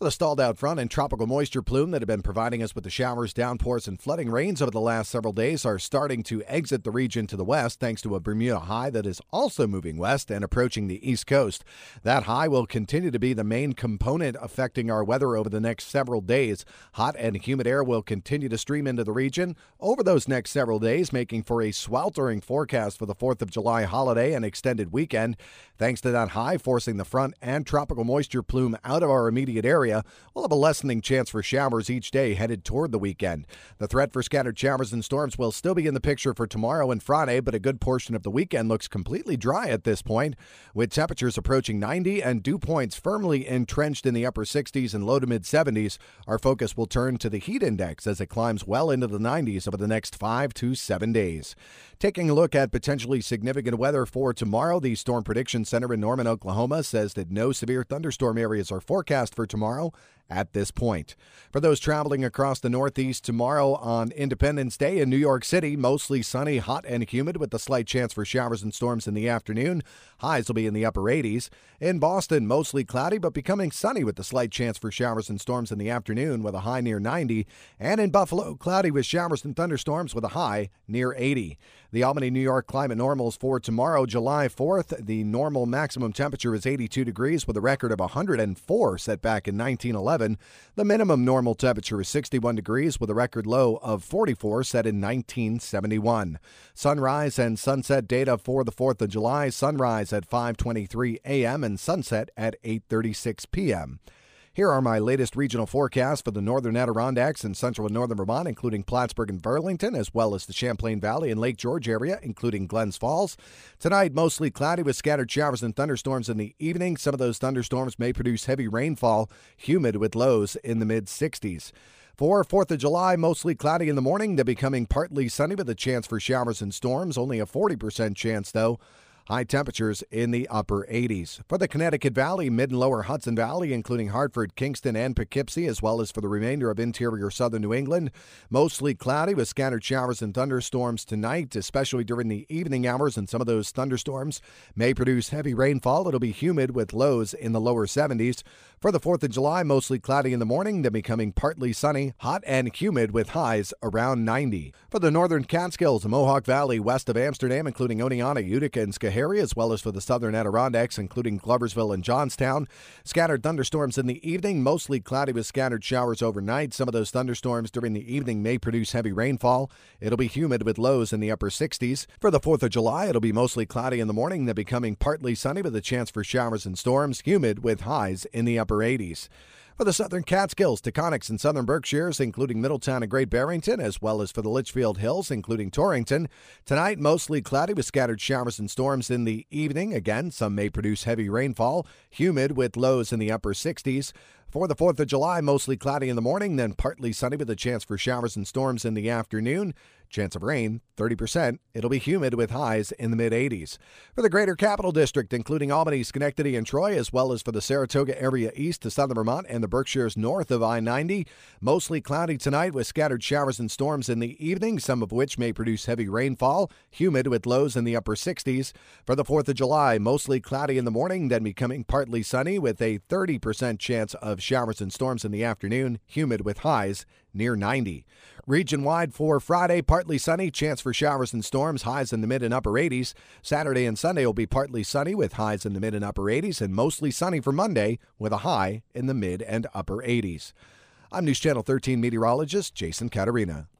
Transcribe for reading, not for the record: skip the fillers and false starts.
The stalled out front and tropical moisture plume that have been providing us with the showers, downpours, and flooding rains over the last several days are starting to exit the region to the west thanks to a Bermuda high that is also moving west and approaching the east coast. That high will continue to be the main component affecting our weather over the next several days. Hot and humid air will continue to stream into the region over those next several days, making for a sweltering forecast for the 4th of July holiday and extended weekend. Thanks to that high forcing the front and tropical moisture plume out of our immediate area, we'll have a lessening chance for showers each day headed toward the weekend. The threat for scattered showers and storms will still be in the picture for tomorrow and Friday, but a good portion of the weekend looks completely dry at this point, with temperatures approaching 90 and dew points firmly entrenched in the upper 60s and low to mid 70s. Our focus will turn to the heat index as it climbs well into the 90s over the next 5 to 7 days. Taking a look at potentially significant weather for tomorrow, the Storm Prediction Center in Norman, Oklahoma says that no severe thunderstorm areas are forecast for tomorrow at this point. For those traveling across the Northeast tomorrow on Independence Day in New York City, mostly sunny, hot, and humid with a slight chance for showers and storms in the afternoon. Highs will be in the upper 80s. In Boston, mostly cloudy but becoming sunny with a slight chance for showers and storms in the afternoon with a high near 90. And in Buffalo, cloudy with showers and thunderstorms with a high near 80. The Albany, New York climate normals for tomorrow, July 4th. The normal maximum temperature is 82 degrees with a record of 104 set back in 1911. The minimum normal temperature is 61 degrees with a record low of 44 set in 1971. Sunrise and sunset data for the 4th of July. Sunrise at 5:23 a.m. and sunset at 8:36 p.m. Here are my latest regional forecasts for the northern Adirondacks and central and northern Vermont, including Plattsburgh and Burlington, as well as the Champlain Valley and Lake George area, including Glens Falls. Tonight, mostly cloudy with scattered showers and thunderstorms in the evening. Some of those thunderstorms may produce heavy rainfall, humid with lows in the mid-60s. For 4th of July, mostly cloudy in the morning, then becoming partly sunny with a chance for showers and storms. Only a 40% chance, though. High temperatures in the upper 80s. For the Connecticut Valley, mid and lower Hudson Valley, including Hartford, Kingston, and Poughkeepsie, as well as for the remainder of interior southern New England, mostly cloudy with scattered showers and thunderstorms tonight, especially during the evening hours, and some of those thunderstorms may produce heavy rainfall. It'll be humid with lows in the lower 70s. For the 4th of July, mostly cloudy in the morning, then becoming partly sunny, hot and humid with highs around 90. For the northern Catskills, the Mohawk Valley, west of Amsterdam, including Oneonta, Utica, and Schoharie, as well as for the southern Adirondacks, including Gloversville and Johnstown. Scattered thunderstorms in the evening, mostly cloudy with scattered showers overnight. Some of those thunderstorms during the evening may produce heavy rainfall. It'll be humid with lows in the upper 60s. For the 4th of July, it'll be mostly cloudy in the morning, then becoming partly sunny with a chance for showers and storms, humid with highs in the upper 80s. For the southern Catskills, Taconics, and southern Berkshires, including Middletown and Great Barrington, as well as for the Litchfield Hills, including Torrington. Tonight, mostly cloudy with scattered showers and storms in the evening. Again, some may produce heavy rainfall, humid with lows in the upper 60s. For the 4th of July, mostly cloudy in the morning, then partly sunny with a chance for showers and storms in the afternoon. Chance of rain, 30%. It'll be humid with highs in the mid-80s. For the Greater Capital District, including Albany, Schenectady, and Troy, as well as for the Saratoga area east to southern Vermont and the Berkshires north of I-90, mostly cloudy tonight with scattered showers and storms in the evening, some of which may produce heavy rainfall, humid with lows in the upper 60s. For the 4th of July, mostly cloudy in the morning, then becoming partly sunny with a 30% chance of showers and storms in the afternoon, humid with highs near 90. Region-wide for Friday, partly sunny, chance for showers and storms, highs in the mid and upper 80s. Saturday and Sunday will be partly sunny with highs in the mid and upper 80s, and mostly sunny for Monday with a high in the mid and upper 80s. I'm News Channel 13 meteorologist Jason Caterina.